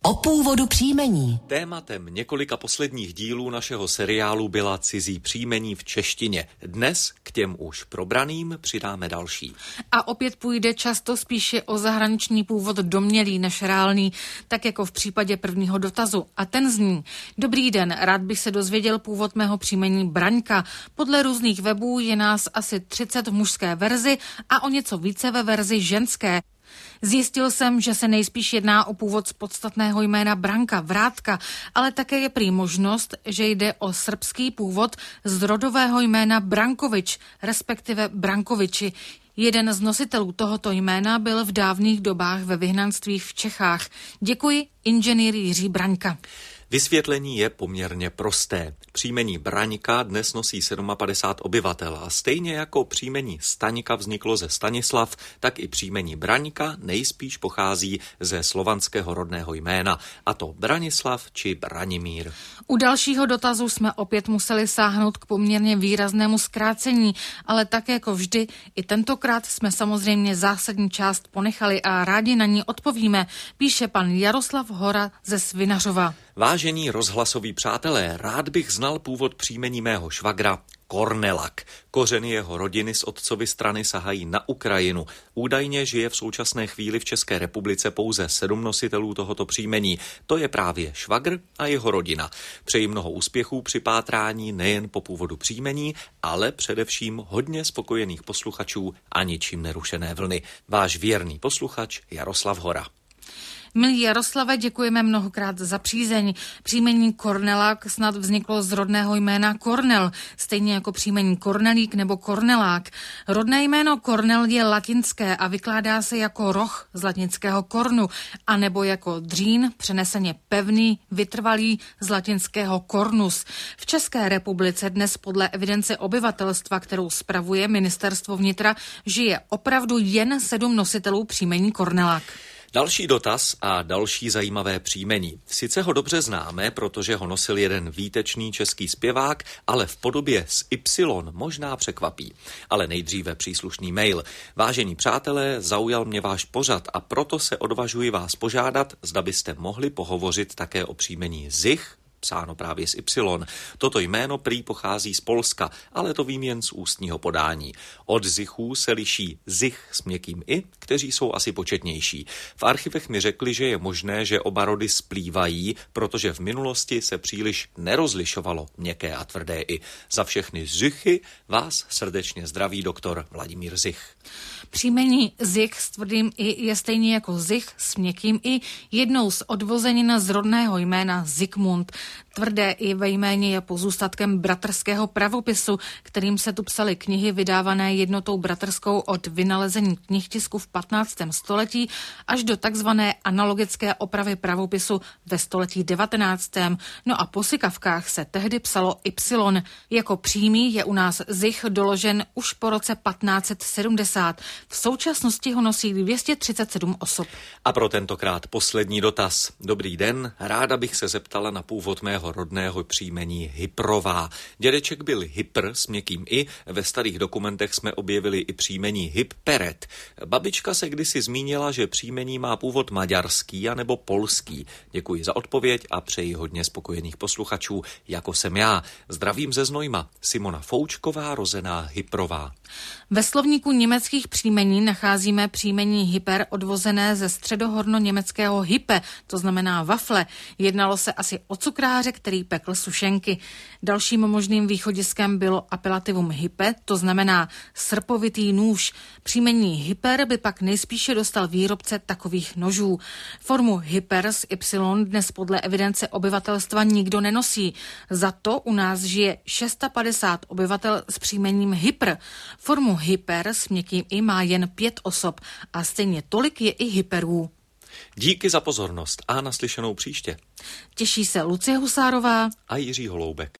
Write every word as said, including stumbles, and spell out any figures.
O původu příjmení. Tématem několika posledních dílů našeho seriálu byla cizí příjmení v češtině. Dnes k těm už probraným přidáme další. A opět půjde často spíše o zahraniční původ domnělý než reálný, tak jako v případě prvního dotazu. A ten zní: Dobrý den, rád bych se dozvěděl původ mého příjmení Braňka. Podle různých webů je nás asi třicet v mužské verzi a o něco více ve verzi ženské. Zjistil jsem, že se nejspíš jedná o původ z podstatného jména Branka, Vrátka, ale také je prý možnost, že jde o srbský původ z rodového jména Brankovič, respektive Brankoviči. Jeden z nositelů tohoto jména byl v dávných dobách ve vyhnanství v Čechách. Děkuji, inženýr Jiří Braňka. Vysvětlení je poměrně prosté. Příjmení Braňka dnes nosí padesát sedm obyvatel a stejně jako příjmení Staňka vzniklo ze Stanislav, tak i příjmení Braňka nejspíš pochází ze slovanského rodného jména, a to Branislav či Branimír. U dalšího dotazu jsme opět museli sáhnout k poměrně výraznému zkrácení, ale tak jako vždy, i tentokrát jsme samozřejmě zásadní část ponechali a rádi na ní odpovíme, píše pan Jaroslav Hora ze Svinařova. Vážení rozhlasoví přátelé, rád bych znal původ příjmení mého švagra Kornelak. Kořeny jeho rodiny z otcovy strany sahají na Ukrajinu. Údajně žije v současné chvíli v České republice pouze sedm nositelů tohoto příjmení. To je právě švagr a jeho rodina. Přeji mnoho úspěchů při pátrání nejen po původu příjmení, ale především hodně spokojených posluchačů a ničím nerušené vlny. Váš věrný posluchač Jaroslav Hora. Milí Jaroslave, děkujeme mnohokrát za přízeň. Příjmení Kornelák snad vzniklo z rodného jména Kornel, stejně jako příjmení Kornelík nebo Kornelák. Rodné jméno Kornel je latinské a vykládá se jako roh z latinského kornu, anebo jako dřín, přeneseně pevný, vytrvalý z latinského cornus. V České republice dnes podle evidence obyvatelstva, kterou spravuje Ministerstvo vnitra, žije opravdu jen sedm nositelů příjmení Kornelák. Další dotaz a další zajímavé příjmení. Sice ho dobře známe, protože ho nosil jeden výtečný český zpěvák, ale v podobě s Y možná překvapí. Ale nejdříve příslušný mail. Vážení přátelé, zaujal mě váš pořad a proto se odvažuji vás požádat, zda byste mohli pohovořit také o příjmení Zich, psáno právě s Y. Toto jméno prý pochází z Polska, ale to vím jen z ústního podání. Od Zichů se liší Zich s měkkým I, kteří jsou asi početnější. V archivech mi řekli, že je možné, že oba rody splývají, protože v minulosti se příliš nerozlišovalo měkké a tvrdé I. Za všechny Zichy vás srdečně zdraví doktor Vladimír Zich. Příjmení Zich s tvrdým I je stejně jako Zich s měkkým I jednou z odvozenin z rodného jména Zikmund. Tvrdé I ve jméně je pozůstatkem bratrského pravopisu, kterým se tu psaly knihy vydávané jednotou bratrskou od vynalezení knihtisku v patnáctém století až do takzvané analogické opravy pravopisu ve století devatenáctém. No a po sykavkách se tehdy psalo Y. Jako přímý je u nás Zich doložen už po roce patnáct set sedmdesát. V současnosti ho nosí dvě stě třicet sedm osob. A pro tentokrát poslední dotaz. Dobrý den, ráda bych se zeptala na původ mého rodného příjmení Hyprová. Dědeček byl Hypr s měkkým I, ve starých dokumentech jsme objevili i příjmení Hypperet. Babička se kdysi zmínila, že příjmení má původ maďarský anebo polský. Děkuji za odpověď a přeji hodně spokojených posluchačů, jako jsem já. Zdravím ze Znojma, Simona Foučková, rozená Hyprová. Ve slovníku německých příjmení nacházíme příjmení Hyper odvozené ze středohorno-německého Hype, to znamená wafle. Jednalo se asi o cukráře, který pekl sušenky. Dalším možným východiskem bylo apelativum Hype, to znamená srpovitý nůž. Příjmení Hyper by pak nejspíše dostal výrobce takových nožů. Formu Hyper s Y dnes podle evidence obyvatelstva nikdo nenosí. Za to u nás žije padesát šest obyvatel s příjmením Hypr. Formu Hyper s měkkým I má jen pět osob a stejně tolik je i Hyperů. Díky za pozornost a naslyšenou příště. Těší se Lucie Husárová a Jiří Holoubek.